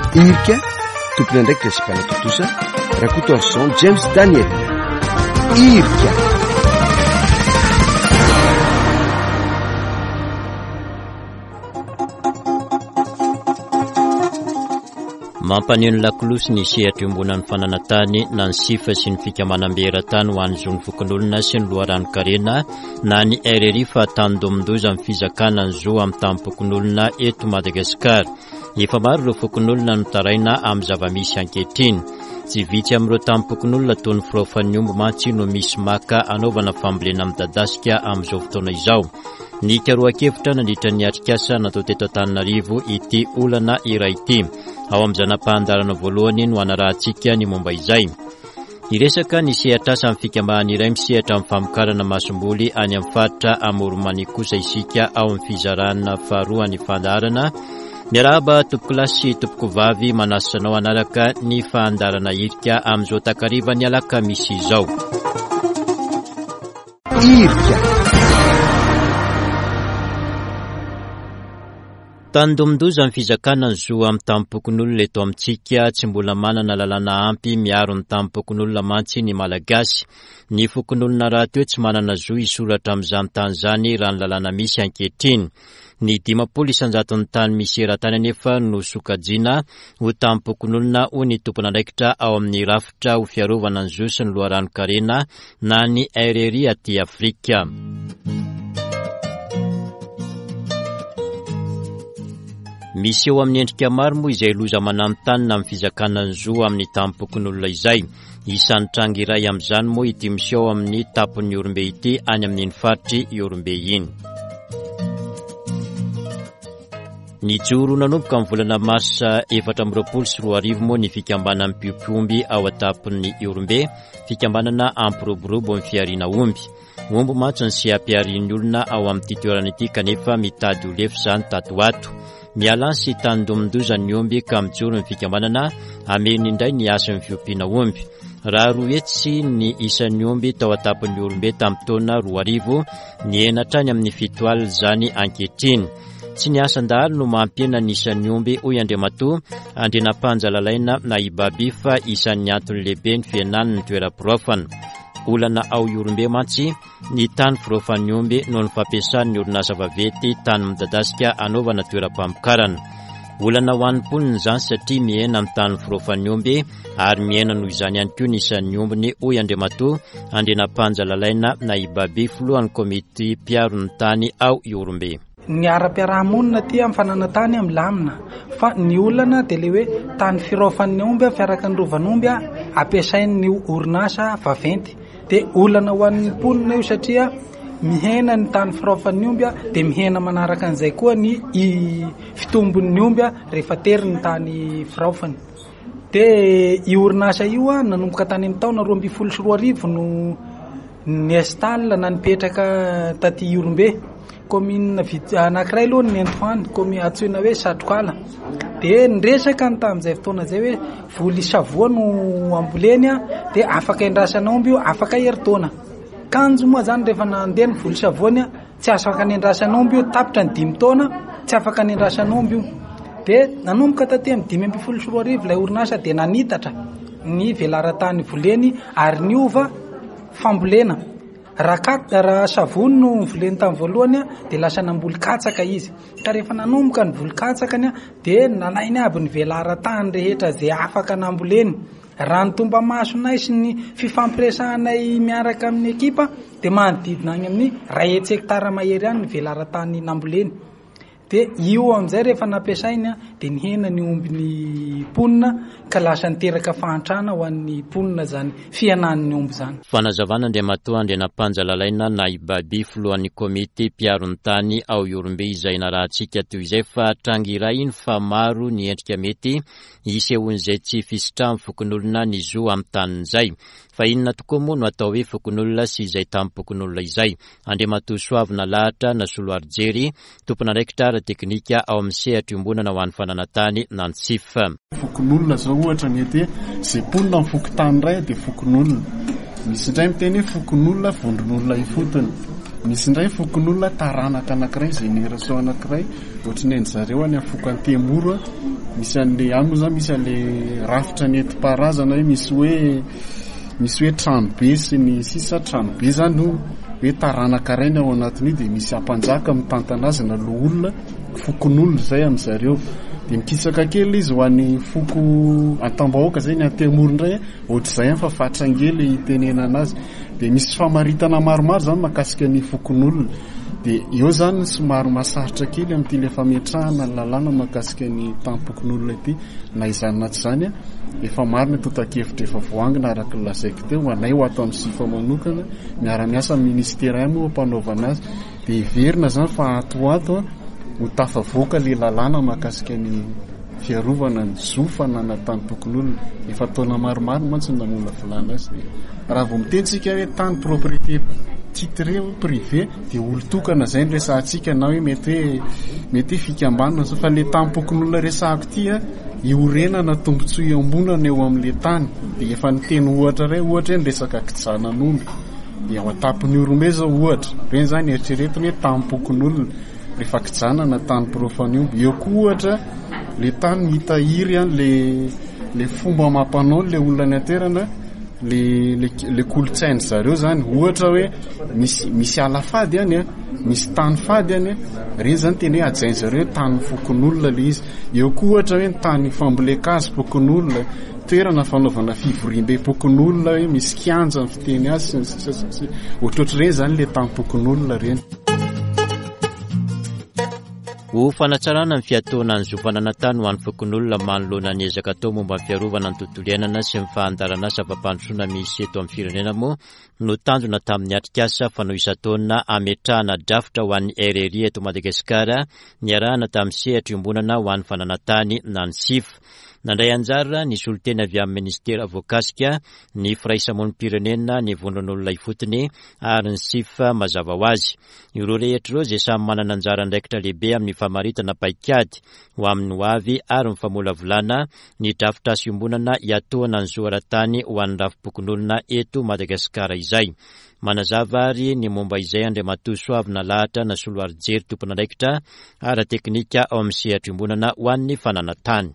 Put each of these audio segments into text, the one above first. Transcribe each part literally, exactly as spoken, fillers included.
irika tompony andraiky resipana totosa rakotoarson James Daniel irika. Mampanion lakolosy ny sehatra ombonan'ny fananatany na ny sifa sy ny fikamanam-beran-tany ho an'ny zon'ny fokon'olona sy ny loharano-karena na ny R R I fa tany-domindoza amin'ny fizakana ny zo amin'ny tanim-pokon'olona eto Madagasikara. Efa maro ireo fokon'olona no taraina amin'ny zava-misy ankehitriny. Tsy vitsy amin'ireo tanim-pokon'olona toy ny firaofan'ny omby mantsy no misy maka anaovana fambolena midadasika amin'izao fotoana izao. Ny karoakevitra nandritra ny atrikasa natao teto Antananarivo ity olana iray ity. Ao amin'ny zanam-pahandarana voalohany no anarahantsika ny momba izay. Iresaka ny sehatra asa amin'ny fikamahana iray misehatra amin'ny famokarana masomboly any amin'ny faritra Amoromani kosa isika ao amin'ny fizarana faharoa ny fandarana. Miarahaba tompoko lahy sy tompoko vavy manasanao anaraka ny fahandarana irika amin'izao takariva ny alakamisy izao. Irika. Tany-domindoza amin'ny fizakana ny zo amin'ny tanim-pokon'olona eto amintsika tsy mbola manana lalàna ampy miaro ny tanim-pokon'olona mantsy ny malagasy. Ny fokon'olona rahateo tsy manana zo isoratra amin'izany tany zany raha ny lalàna misy ankehitriny. Ny dimampolo isanjaton'ny tany misy eran-tany anefa no sokajiana ho tanim-pokon'olona ho ny tompon'andraikitra ao amin'ny rafitra ho fiarovana ny zo sy ny loharano-karena na ny R R I aty Afrika. Misy eo amin'ny endrika maro moa izay loza manano-tany na amin'ny fizakana ny zo amin'ny tanim-pokon'olona izay. Isan'ny tranga iray amin'izany moa ity misy eo amin'ny tapon'ny Orombe ity any amin'ny faritry Orombe iny. Ny joro nanomboka amin'ny volana marsa efatra amby roapolo sy roa arivo moa ny fikambanan'ny Piompiomby ao atapon'ny Orombe, fikambanana ampiroborobo amin'ny fiariana omby. Omby mantsy ny sy ampiarian'ny olona ao amin'ity toerana ity kanefa mitady ho lefy izany tatoato. Miala sy tany-domindoza ny omby ka mijoro ny fikambanana ameny indray ny asan'ny fiompiana omby. Raha roa hetsy ny isan'ny omby tao atapon'ny Orombe tamin'ny taona roa arivo ny enatra ny amin'ny fito alina zany ankehitriny. Tsy ny asan-dahalo no mampiena ny isan'ny omby hoy Andriamatoa andrenam-panja lalaina na ibaby fa isan'ny antony lehibe ny fienan'ny ny toeram-pirofana. Olana ao Orombe mantsy ny tany firofan'ny omby no ny fampiasan'ny orinasa vaventy tany midadasika anaovana toeram-pamokarana. Olana ho an'ny mponina izany satria miaina amin'ny tany firofan'ny omby ary miaina noho izany ihany koa ny isan'ny ombiny hoy Andriamatoa andrenam-panja lalaina na ibaby filohan'ny komity mpiaro ny tany ao Orombe. Ny ara-piarahamonina ty amin'ny fananatany amin'ny lamina fa ny olana dia le hoe tany firofan'ny omby fiaraka ny rovan'omby ampiasain'ny orinasa vaventy. Dia olana ho an'ny mponina io satria mihena ny tany firofan'ny omby dia mihena manaraka an'izay koa ny fitombon'ny omby rehefa tery ny tany firofany. Dia io orinasa io nanomboka tany amin'ny taona roa ambin'ny folo sy roa arivo no ny estal na nipetraka taty Orombe. Commune anankiray aloha ny Antoine, commune antsoina hoe Satrokala. Dia niresaka ny tamin'izay fotoana izay hoe voly savoa no amboleny dia afaka endrasana omby io, afaka herintaona. Kanjo moa zany rehefa nandeha ny voly savoany tsy afaka nendrasana omby io, tapitra ny dimy taona tsy afaka nendrasana omby io. Dia nanomboka taty amin'ny dimy ambin'ny folo sy roa arivo ilay orinasa dia nanitatra ny velaran-tany voleny ary niova fambolena. Raha raha savony no voleny tamin'ny voalohany dia lasa namboly katsaka izy. Ka rehefa nanomboka ny voly katsakany dia nalainy aby ny velaran-tany rehetra izay afaka namboleny. Raha ny tomba masonay sy ny fifampiresahanay miaraka amin'ny ekipa dia manodidina any amin'ny ray hetsy hektara mahery ihany ny velaran-tany namboleny. Dia io amin'izay rehefa nampiasainy dia nihena ny ombiny mponina ka lasa niteraka fahantrana ho an'ny mponina zany fianan'ny omby zany. Fanazavana Andriamatoa andrenam-panja lalaina na ibaby filohan'ny komity mpiaro ny tany ao Orombe izay narahantsika toy izay fa tranga iray iny fa maro ny endrika mety isehon'izay tsy fisitraha amin'ny fokon'olona ny zo amin'ny tanin'izay. Fa inona tokoa moa no atao hoe fokon'olona sy izay tanim-pokon'olona izay. Andriamatoa Soavina Lahatra na Soloary Jery, tompon'andraikitra ara-teknika ao amin'ny sehatra iombonana ho an'ny fananantany Nantsif. Fokon'olona zao ohatra mety izay mponina amin'ny fokotany iray dia fokon'olona. Misy indray miteny hoe fokon'olona vondron'olona ifotony. misy indray fokon'olona taranaka anankiray génération anankiray ohatrany ny zareo any afoko antemoro misy an'le any moa zany misy an'le rafitra nentim-paharazana hoe misy hoe misy hoe trano be sy ny sisa trano be zany no hoe taranaka rainy ao anatin'io dia misy ampanjaka mitantana azy na lo olona fokon'olona zay amin'zareo dia mikisaka kely izy ho an'ny foko antambahoaka zay ny antemoro indray ohatr'izay fa fatrangely itenenana azy dia misy famaritana maromaro zany makasika ny fokon'olona dia eo zany somary masarotra kely amin'ity le fametrahana ny lalàna makasika ny tampokon'olona ity na izany na tsy zany a efa maro ny tota-kevitra efa voangina araka ny lazaiko teo ho anay ho ato amin'ny sifa manokana miara-miasa amin'ny ministera mo ampanaovana azy dia iverina zany fa atoato a ho tafavoaka le lalàna makasika ny fiarovana ny zofana na tampokon'olona efa taona maromaro mantsy namola filana azy raha vao mitentsika hoe tany propriété titré privé dia olo-tokana zay ny resahantsika na hoe mety hoe mety hoe fikambanana so fa le tampokon'olona resahako ty a iorenana tombontsoa iambonana eo amin'le tany dia efa ny teny ohatra ray ohatra hoe ny resaka kijanan'omby dia ao atapony orombe zao ohatra reny zany eritreretiny hoe tampokon'olona rehefa kijanana tany profan'omby eo koa ohatra le tany mitahiry any le le fomba mampanao le olona ny anterana le le le kolotsainy zareo zany ohatra hoe misy misy ala fady any a misy tany fady any reny zany teny hoe ajainy zareo tany fokon'olona le izy eo koa ohatra hoe ny tany fambolekazy pokon'olona toerana fanaovana fivoriam-be pokon'olona hoe misy kianja ny fiteny azy ohatrohatr'ireny zany le tany pokon'olona reny. Ho fanatsarana ny fiatoana ny zofananantany ho an'ny fokon'olona manoloana ny ezaka atao momba ny fiarovana ny tontolo iainana sy ny fahandarana asa fampandrosoana misy eto amin'ny firenena moa no tanjona tamin'ny atrikasa fanao isan-taona ametrahana drafitra ho an'ny R R I eto Madagasikara niarahana tamin'ny sehatra iombonana ho an'ny fananantany na ny S I F. Nandray anjara ny soloteny avy amin'ny ministera voakasika ny firaisamonim-pirenena ny vondron'olona ifotony ary ny S I F mazava ho azy. Ireo rehetra ireo izay samy manana anjara andraikitra lehibe amin'ny famaritana paikady ho amin'ny ho avy ary mifamolavolana ny drafitra siombonana iatoana ny zoaran-tany ho an'ny rafi-pokon'olona eto Madagasikara izay. Manazava ary ny momba izay Andriamatoa Soavina lahatra na soloary-jery tompon'andraikitra ara teknika ao amin'ny sehatra iombonana ho an'ny fananantany.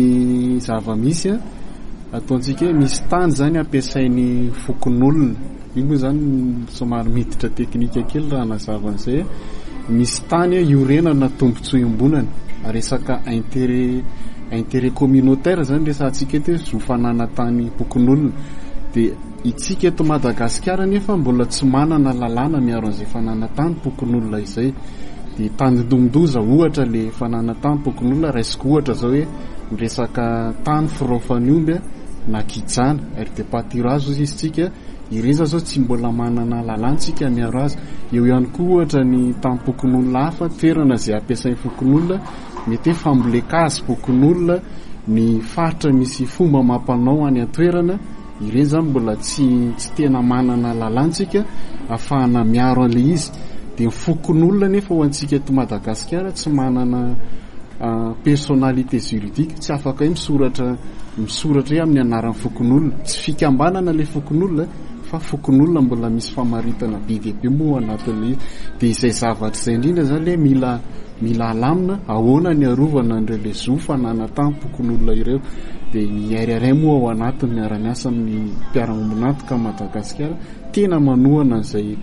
Ny zava-misy a ataontsika hoe misy tany zany ampiasain'ny fokon'olona io moa zany somary miditra teknika kely raha nazava an'izay misy tany iorenana tombontsoa iombonana resaka intérêt intérêt communautaire zany resantsika eto zofanana tany fokon'olona dia itsika eto Madagasikara nefa mbola tsy manana lalàna miaro an'izay fananantany pokon'olona izay dia tany dondoza ohatra le fananantany pokon'olona raisiko ohatra zao hoe resaka tany firofan'omby na kijana ary dia patirazo izy tsika ireza zao tsy mbola manana lalàntsika miaro azy eo ihany koa ohatra ny tany pokon'olona hafa toerana izay ampiasain'ny fokon'olona mety hoe fambolekazy pokon'olona ny faritra misy fomba mampanao any an-toerana ireny zany mbola tsy tsy tena manana lalàntsika ahafahana miaro an'le izy dia fokon'olona nefa ho antsika eto Madagasikara tsy manana uh, personnalité juridique tsy afaka hoe misoratra misoratra hoe amin'ny anaran'ny fokon'olona tsy fikambanana le fokon'olona fa fokon'olona mbola misy famaritana be dia be moa anatin'le izy dia izay zavatra izay indrindra zany le mila mila alamina ahoana ny arovana an'ireo le zofana anatany pokon'olona ireo dia ny R R I moa ao anatiny miara-miasa amin'ny mpiara-mombonantoka Madagasikara tena manohana an'izay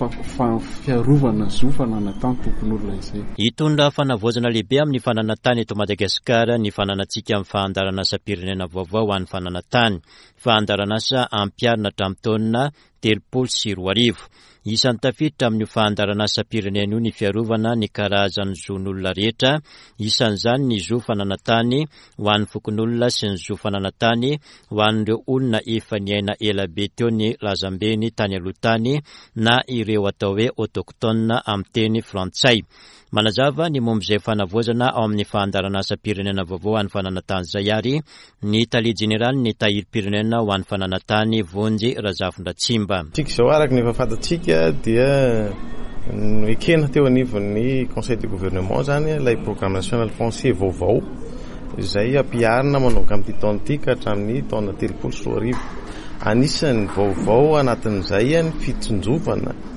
fiarovana zofana anatany pokon'olona izay. Hitondra fanavoazana lehibe amin'ny fananantany eto Madagasikara ny fananantsika amin'ny fahandarana asa-pirenena vaovao ho an'ny fananantany. Fahandarana asa ampiarina hatramin'ny taona telopolo sy roa arivo. Isan'ny tafiditra amin'ny fahandarana asa-pirenena io ny fiarovana ny karazan'ny zon'olona rehetra, isan'izany ny zo fananantany ho an'ny fokon'olona sy ny zo fananantany ho an'ireo olona efa niaina ela be teo ny lazambeny tany aloha tany na ireo atao hoe autochtone amin'ny teny frantsay. Manazava ny momba izay fanavoazana ao amin'ny fahandarana asa-pirenena vaovao an'ny fananantany zay ary ny tale jeneraly ny tahiry-pirenena ho an'ny fananantany Vonjy Razafindratsimba. Tsika izao araka ny efa fantatsika dia ekena teo anivon'ny conseil de gouvernement zany ilay programme national français vaovao izay ampiarina manoka amin'ity taona ity ka hatramin'ny taona telopolo sy roa arivo. Anisan'ny vaovao anatin'izay ny fitsinjovana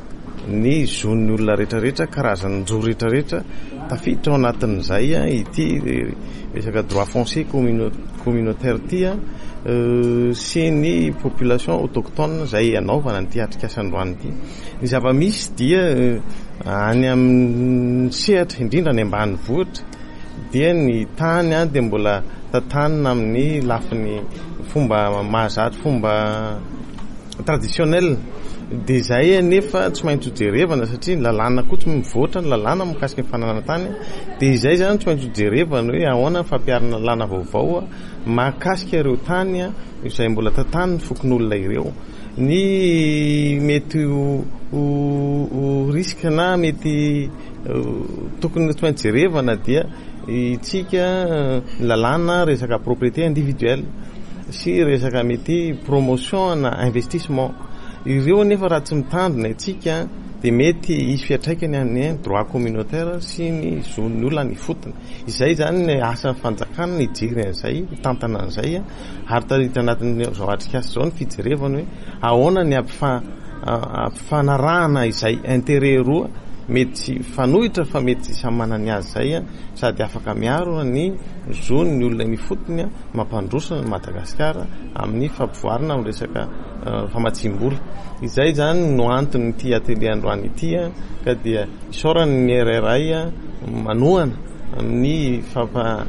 ny zon'ny olona rehetrarehetra karazany jo rehetrarehetra tafiditra ao anatin'izay a ity resaka droit foncier communautaire ty a sy ny population autochtone zay anaovana ny ty atrikasandroany ity. Ny zava-misy dia any amin'ny sehatra indrindra ny ambany vohitra dia ny tany a dia mbola tatanina amin'ny lafiny fomba mahazatra fomba traditionnel dia zay nefa tsy maintsy hojerevana satria ny lalàna koa tsy mivoatra ny lalàna mikasika ny fananana tany dia izay zany tsy maintsy hojerevana hoe ahoana ny fampiarana lalàna vaovao mahakasika ireo tany izay mbola tataniny fokon'olona ireo. Ny mety ho risque na mety tokony tsy maintsy jerevana dia itsika lalàna resaka propriété individuelle sy resaka mety promotion na investissement ireo nefa raha tsy mitandrina itsika dia mety isy fiatraikany any droit communautaire sy ny zon'ny olona ny fotony. Izay zany ny asan'ny fanjakana ny jiry an'izay tantana an'izay ary tarita anatin'ny zao atrikasa zao ny fijerevana hoe ahoana ny ampifanarahana izay intérêt roa mety fanohitra fa mety samy manany azy zay sady afaka miaro ny zon'ny olona ny fotony mampandrosana ny Madagasikara amin'ny fampivoarana amin'ny resaka famatsim-bola. Izay zany no antony ity atelier androany ity ka dia isaorany ny R R I manohana amin'ny fampa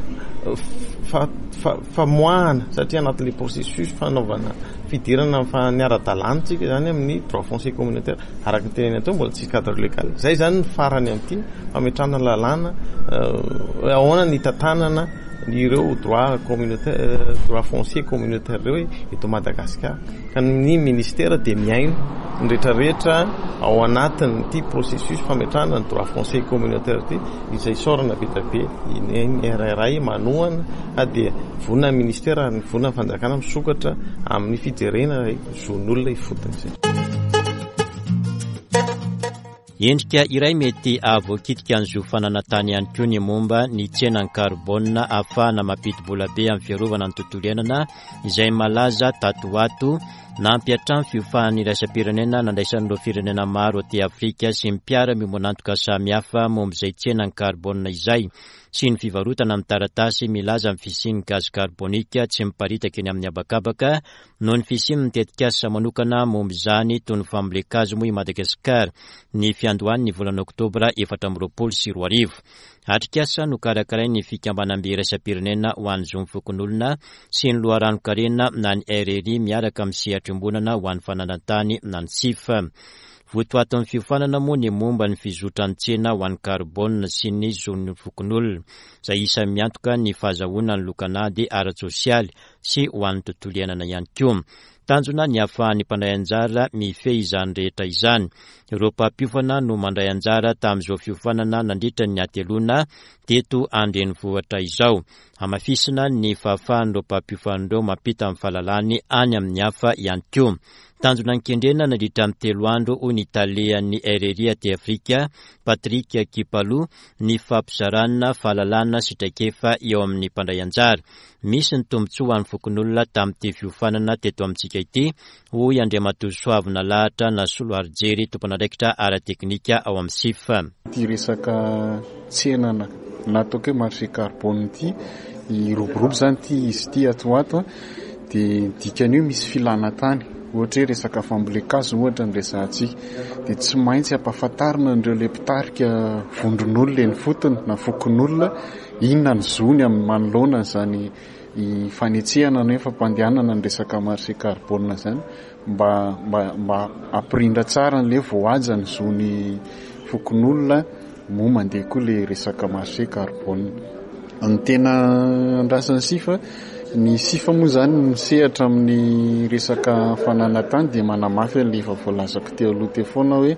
famoahana satria anatin'le processus fanaovana fidirana fa niara-dalantsika zany amin'ny droit foncier communautaire araka ny teneny atao mbola tsy cadre légal. Zay zany ny farany amin'ity fametrahana lalàna ahoana ny tatanana ireo droit communautaire droit foncier communautaire reo eto Madagasikara ka ny ministère dia miaino ny rehetrarehetra ao anatiny ity processus fametrahana ny droit foncier communautaire ity izay saorana vita be ny R R I manohana dia vonina ministère ny vonina fanjakana misokatra amin'ny fijerena zon'olona ifotony zay. Endrika iray mety avokitika an'izio fananantany ihany koa ny momba ny tsenan'ny carbone ahafahana mampidi-bola be amin'ny fiarovana ny tontolo iainana izay malaza tatoato nampiatrano fiofahan'ny iraisam-pirenena nandraisan'ireo firenena maro aty Afrika sy mpiara-miomanantoka samihafa momba izay tsenan'ny carbone izay sy ny fivarotana amin'ny taratasy milaza amin'ny fisian'ny gaz carbonika tsy miparitaka eny amin'ny habakabaka noho ny fisian'ny tetikasa manokana momba izany toy ny fambolekazo moa i Madagasikara ny fiandohan'ny volana oktobra efatra amby roapolo sy roa arivo. Atrikasa no karakaray ny fikambanam-be iraisam-pirenena ho an'ny zo fokon'olona sy ny loharano-karena na ny R R I miaraka amin'ny sehatrim-bonana ho an'ny fananantany na ny S I F. Votoaton'ny fiofanana moa ny momba ny fizotran'ny tsena ho an'ny carbone sy ny zon'ny fokon'olona izay isa miantoka ny fahazahoana ny lokanady ara-tsosialy sy ho an'ny tontolo iainana ihany koa. Tanjona ny ahafahan'ny mpandray anjara mifehy izany rehetra izany. Ireo mpampiofana no mandray anjara tamin'izao fiofanana nandritra ny atelona teto andrenivohitra izao. Hamafisina ny fahafahan'ireo mpampiofana mampita amin'ny fahalalany any amin'ny hafa ihany koa. Tanjona nikendrena nandritra amin'ny telo andro ho ny talehan'ny R R I aty Afrika Patrick Kipalou ny fampizarana fahalalana sitraikefa eo amin'ny mpandray anjara. Misy ny tombontsoa an'ny fokon'olona tamin'ity fiofanana teto amintsika ity hoy Andriamatoa Soavina Lahatra na Soloary Jery tompon'andraikitra ara-teknika ao amin'ny S I F. Ty resaka tsenana natao hoe marché carbone ity iroborobo zany ty izy ty atoato dia dikany io misy filana tany ohatra hoe resaka fambolekazo ohatra ny resantsika dia tsy maintsy ampahafantarina andreo le mpitarika vondron'olona ny fotony na fokon'olona inona ny zony amin'ny manoloana zany i fanetsehana nefa mpandehanana ny resaka marché carbone zany mba mba mba ampirindra tsara n'le voaja ny zony fokon'olona mo mandeha koa le resaka marché carbone. Ny tena andrasan'ny S I F ny S I F moa zany misehatra amin'ny resaka fananantany dia manamafy an'le efa voalazako teo aloha teo foana hoe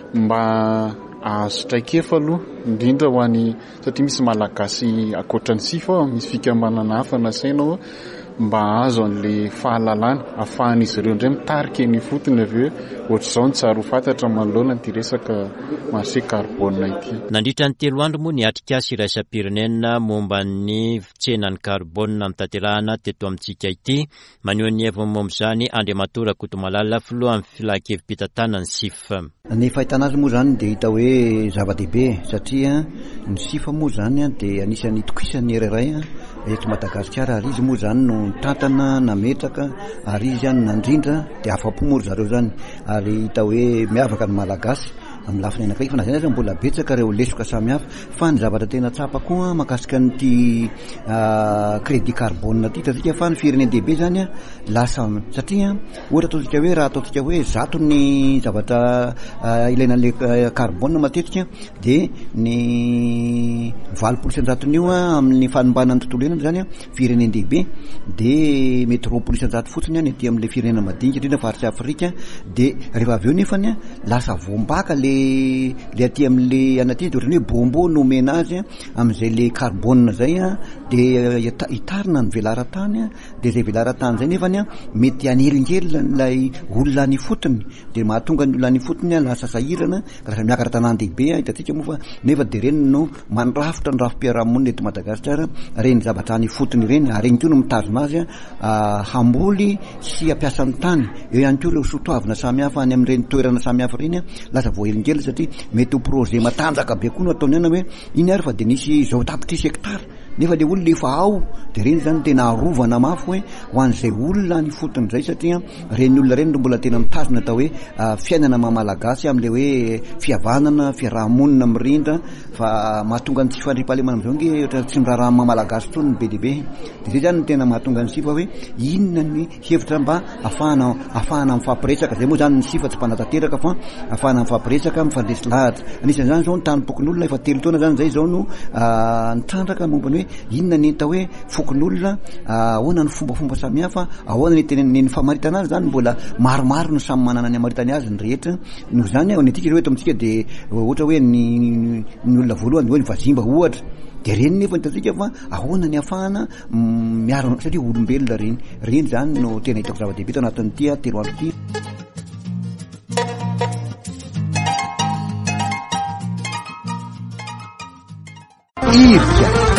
mba ahazo traikefa aloha indrindra ho any satria misy malagasy akoatran'ny S I F misy fikambanana hafa nasaina mba azo an'le fahalalana ahafahan'izy ireo indray mitarika ny fotony avy hoe ohatr'izao ny tsaro fantatra manoloana ty resaka marché carbone ity. Nandritra ny telo andro moa ny atrik'asa iraisam-pirenena momba ny tsenan'ny carbone amin'ny tanterahana teto amintsika ity. Maneho ny heviny momba izany Andriamatora Rakotomalala filohan'ny filan-kevim-pitantanana ny S I F. Ny fahitana azy moa zany dia hita hoe zava-dehibe satria ny S I F moa zany dia anisan'ny tokisan'ny iray eto Madagasikara ary izy moa zany no tantana nametraka ary izy zany nandrindra dia afa-po moa zareo zany ary hita hoe miavaka ny malagasy amin'ny lafiny anankiray fa na zany zany mbola betsaka ireo lesoka samihafa fa ny zavatra tena tsapa koa mahakasika an'ity crédit carbone ty tatsika fa ny firenena-dehibe zany lasa satria ohatra ataontsika hoe raha ataontsika hoe zato ny zavatra ilaina an'le carbone matetika dia ny valopolo isan-jaton'io amin'ny fanombanany tontolo iainana zany firenena-dehibe dia mety roapolo isan-jato fotsiny any aty amin'le firenena madinika indrindra faritsy Afrika dia rehefa avy eo nefany lasa voambaka le le aty amin'le anaty dia ohatrany hoe bombo no mena azy amin'izay le carbone zay dia hitarina ny velaran-tany dia zay velaran-tany zay nefany mety hanelingelina ilay olona ny fotony dia mahatonga ny olona ny fotony lasa sahirana ka lasa miakatra tanàn-dehibe hitantsika moa fa nefa dia reny no mandrafitra ny rafim-piarahamonina eto Madagasikara reny zavatra ny fotony ireny ary reny koa no mitazona azy hamboly sy hampiasa ny tany eo ihany koa ireo sotoavina samihafa any amin'ireny toerana samihafa ireny lasa voahelingely satria mety ho projet matanjaka be koa no ataony ana hoe iny ary fa dia nisy zao tapitrisa hektara nefa le olona efa ao dia reny zany tena arovana mafy hoe ho an'izay olona ny fotony zay satria reny olona reny no mbola tena mitazona atao hoe fiainana mahamalagasy amin'le hoe fihavanana fiarahamonina mirindra fa mahatonga ny tsy fandriam-pahalemana amin'izao nge ohatra tsy miraharaha mahamalagasy tsony ny be dehibe dia zay zany no tena mahatonga ny S I F hoe inona ny hevitra mba ahafahana ahafahana mifampiresaka zay moa zany ny S I F tsy mpanatateraka fa ahafahana mifampiresaka mifandresy lahatra anisan'izany zao ny tany-pokon'olona efa telo taona zany zay zao no nitrandraka momba ny hoe inona ny hita hoe fokon'olona ahoana ny fombafomba samihafa ahoana ny tena ny famaritana azy zany mbola maromaro no samy manana ny amaritany azy ny rehetra noho zany ao ny atika ireo eto amintsika dia ohatra hoe ny ny olona voalohany hoe ny vazimba ohatra dia reny nefa nitatsika fa ahoana ny ahafahana miaro satria olombelona reny reny zany no tena hitako zava-dehibe tao anatin'ity telo andro ity. Irka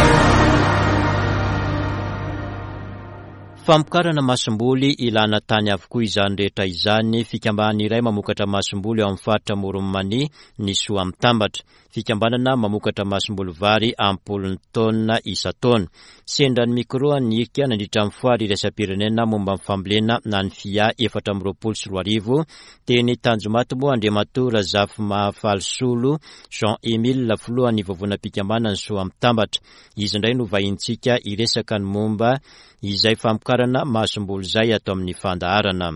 Famokarana masom-boly ilana tany avokoa izany rehetra izany. Fikambana iray mamokatra masom-boly eo amin'ny faritra Moromani ny soa mitambatra. Fikambanana mamokatra masom-boly vary ampolony taona isa-taona. Sendra ny mikro ny Irka nandritra amin'ny foary iraisam-pirenena momba amin'ny fambolena na ny fia efatra amby roapolo sy roa arivo. Teny Tanjomaty moa Andriamatora Zafimafalosolo Jean Emile filohan'ny vavona-pikambana ny soa mitambatra. Izy indray no vahintsika iresaka ny momba izay famokarana masom-boly zay atao amin'ny fandaharana.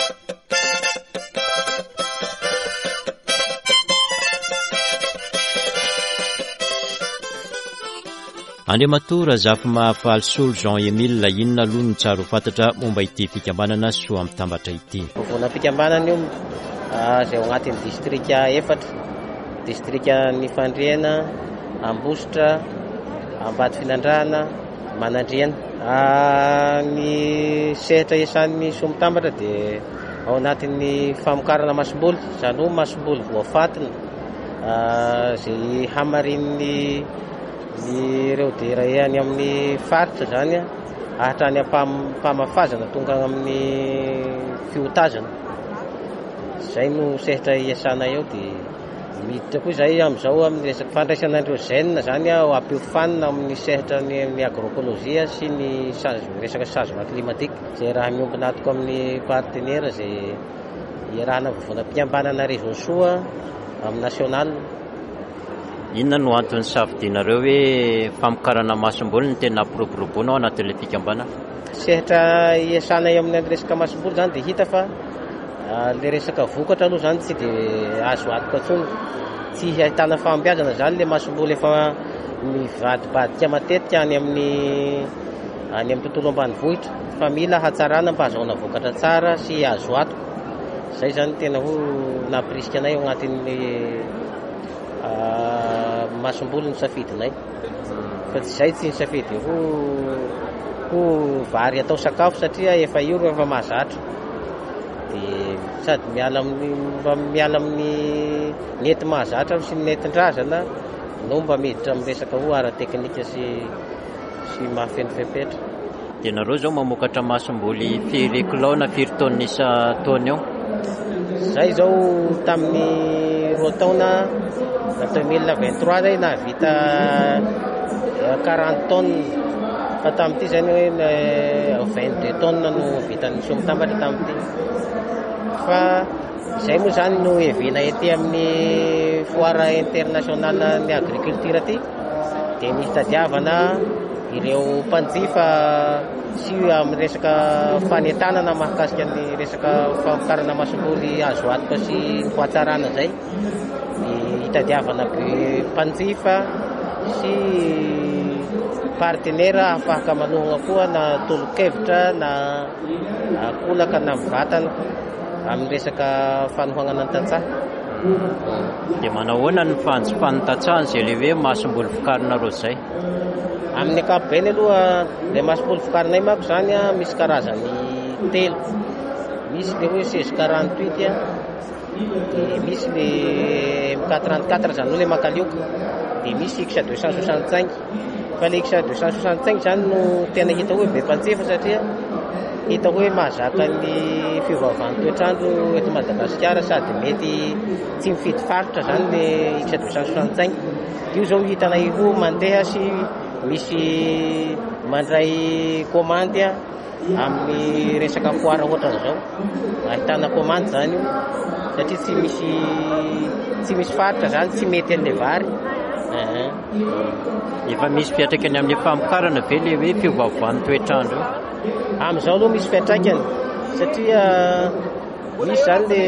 Andriamatora Zafimafalosolo Jean Emile inona aloha ny tsara ho fantatra momba ity fikambanana soa mitambatra ity. Vavona fikambanana io zay ao anatin'ny distrika efatra, distrika ny Fandriana, Ambositra, Ambady Finandrahana, Manandriana. Ny sehatra iasan'ny soa mitambatra dia ao anatin'ny famokarana masom-boly, izany hoe masom-boly voafatina izay hamarin'ny ny ireo dera any amin'ny faritra zany hatrany am-pamafazana tonga amin'ny fiotazana. Zay no sehatra iasana eo dia miditra koa zay amin'izao amin'ny resaka fandraisana andreo zenina zany ampiofanina amin'ny sehatra ny agroekolojia sy ny resaka changement climatique. Zay raha miompina atoko amin'ny partenaire zay iarahana vavona-pikambanana région soa amin'ny national. Inona no antony safidinareo hoe famokarana masom-boly ny tena ampiroboroboana ao anatin'ilay fikambana? Sehatra iasana eo amin'ny resaka masom-boly zany dia hita fa le resaka vokatra aloha zany tsy dia azo antoka tsony, tsy ahitana fahombiazana zany le masom-boly efa mivadibadika matetika any amin'ny any amin'ny tontolo ambanivohitra fa mila hatsarana mba ahazoana vokatra tsara sy azo antoka. Zay zany tena ho nampirisika anay ao anatin'ny masom-boly ny safidinay fa tsy zay tsy ny safidy ho koa vary atao sakafo satria efa io ro efa mahazatra. Dia sady miala amin'ny mba miala amin'ny nety mahazatra sy netin-drazana no mba miditra amin'ny resaka ho ara teknika sy sy mahafenifepetra. Dia nareo zao mamokatra masomboly firy kilao na firy taona isa taona eo? Zay zao tamin'ny roa taona na deux mille vingt-trois zay navita quarante tonnes fa tamin'ity zany hoe vingt-deux tonnes no vitan'ny sombitambatra tamin'ity. Fa izay moa zany no evina ety amin'ny foire internationale ny agriculture ty dia mitadiavana ireo mpanjifa sy amin'ny resaka fanentanana mahakasika ny resaka famokarana masomboly azo antoka sy hoatsarana zay. Hitadiavana mpanjifa sy partenaire afaka manohana koa na tolo-kevitra na akolaka na mivatana amin'ny resaka fanohanana ny tantsaha. Dia manao ahoana ny fanontantsahan izay le hoe masomboly vokarinareo zay? Amin'ny ankapobeny aloha le masomboly vokarinay manko zany a misy karazany telo. Misy le hoe seize quarante-huit a, dia misy le M quatre trente-quatre zany hoe le makalioka, dia misy X deux cent soixante-cinq. Fa le X deux cent soixante-cinq zany no tena hita hoe be mpanjifa satria hita hoe mahazaka ny fiovaovan'ny toetrandro eto Madagasikara sady mety tsy mifidy faritra zany le X deux cent soixante-cinq. Io zao hitanay ho mandeha sy misy mandray komandy amin'ny resaka foire ohatran'izao. Ahitana komandy zany io satria tsy misy tsy misy faritra zany tsy mety an'le vary. Efa misy fiatraikany amin'ny famokarana ve le hoe fiovaovan'ny toetrandro? Amin'izao aloha misy fiatraikany satria misy zany le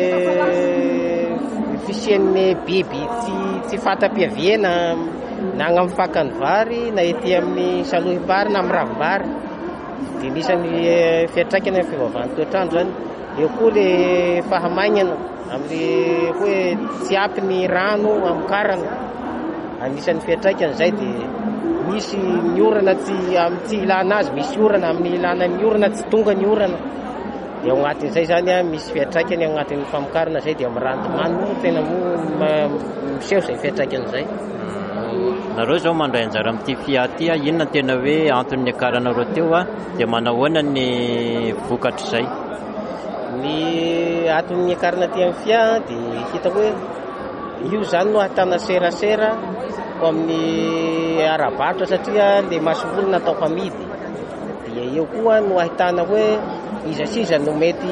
fisian'ny biby tsy tsy fatam-piaviana na amin'ny fakany vary na ety amin'ny salohim-bary na amin'ny ravim-bary. Dia misy ny fiatraikany amin'ny fiovaovan'ny toetrandro zany. Eo koa le fahamainana amin'ny hoe tsy ampy ny rano amokarana. Anisan'ny fiatraikany zay dia misy ny orana tsy amin'ny tsy ilana azy, misy orana amin'ny ilana ny orana tsy tonga ny orana. Dia ao anatin'izay zany a misy fiatraikany ao anatin'ny famokarana zay dia mirandomany moa tena moa miseho izay fiatraikany zay. Nareo zao mandray anjara amin'ity fia ty a, inona tena hoe antony niakaranareo teo a, dia manao ahoana ny vokatra izay? Ny antony niakarana ty amin'ny fia dia hita hoe io zany no ahitana serasera ao amin'ny ara-barotra satria le masomboly natao hamidy. Dia eo koa no ahitana hoe iza siza no mety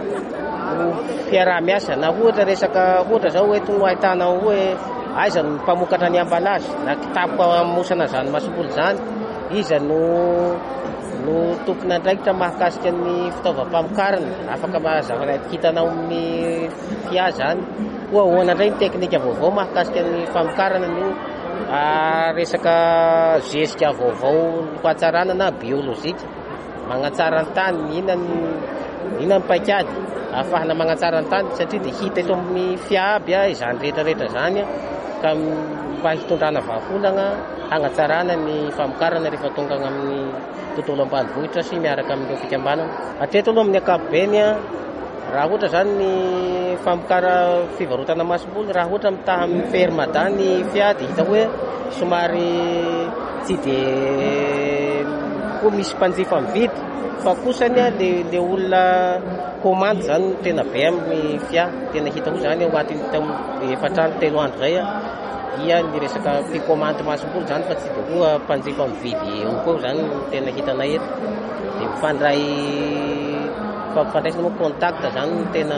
fiaraha-miasa na ohatra resaka ohatra zao eto no ahitana hoe aiza no mpamokatra ny emballage na kitapo amosana zany masomboly zany, iza no no tompona andraikitra mahakasika ny fitaovam-pamokarana afaka mazava hitanao amin'ny fia zany. Koa ahoana indray ny teknika vaovao mahakasika ny famokarana no resaka zezika vaovao hoatsarana na biolozika, magnatsara ny tany, inona ny inona ny paikady ahafahana magnatsara ny tany satria dia hita eto amin'ny fia aby izany rehetrarehetra zany ka mba hitondrana vahaolana hanatsarana ny famokarana rehefa tonga amin'ny tontolo ambanivohitra sy miaraka amin'ny fikambanana. Hatreto aloha amin'ny ankapobeny raha ohatra zany ny famokara fivarotana masomboly, raha ohatra mitaha amin'ny fermada ny fia dia hita hoe somary tsy dia koa misy mpanjifa mividy fa kosany le le olona komandy zany tena be amin'ny fia. Tena hita ho zany ao anatin'ny efatrano telo andro zay dia ny resaka mpikomandy masomboly zany fa tsy dia koa mpanjifa mividy eo koa zany tena hitanay eto. Dia mifandray fampifandraisana moa contact zany tena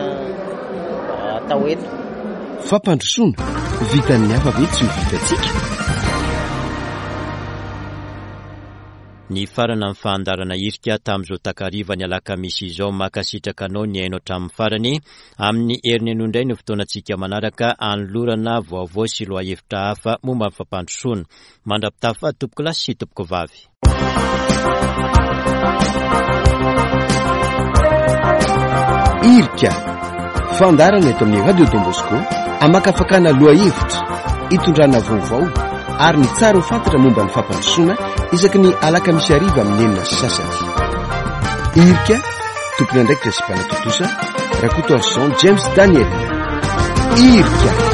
atao eto. Fampandrosoana vitan'ny hafa ve tsy ho vitantsika? Ny farana amin'ny fahandarana irika tamin'izao takariva ny alakamisy izao makasitraka anao ny haino hatramin'ny farany amin'ny herin'ny indray ny fotoanantsika manaraka anolorana vaovao sy loha-hevitra hafa momba ny fampandrosoana. Mandrapitafa tompoko lahy sy tompoko vavy. Irika fandarana eto amin'ny radio Don Bosco amakafakana loha-hevitra, hitondrana vaovao ary ny tsara ho fantatra momba ny fampandrosoana isaky ny alaka misy ariva amin'ny enina sy sasany. Irika tompony andraikitra sy mpanatotosa Rakoto Arson James Daniel. Irika